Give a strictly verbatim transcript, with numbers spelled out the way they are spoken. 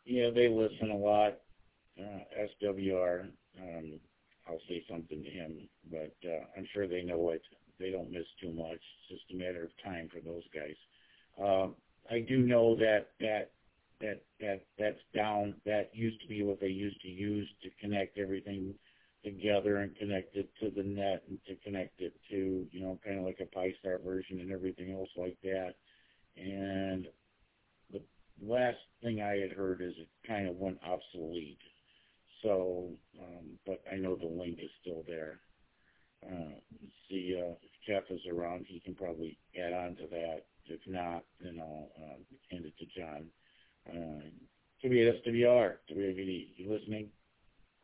Yeah, they listen a lot. Uh, S W R, um, I'll say something to him, but uh, I'm sure they know it. They don't miss too much. It's just a matter of time for those guys. Um, I do know that that that that that's down. That used to be what they used to use to connect everything together and connect it to the net and to connect it to, you know, kind of like a Pi-Star version and everything else like that. And the last thing I had heard is it kind of went obsolete. So, um, but I know the link is still there. Uh, let's see, uh, if Jeff is around, he can probably add on to that. If not, then I'll uh, hand it to John. Uh, W S W R, W W D, you listening?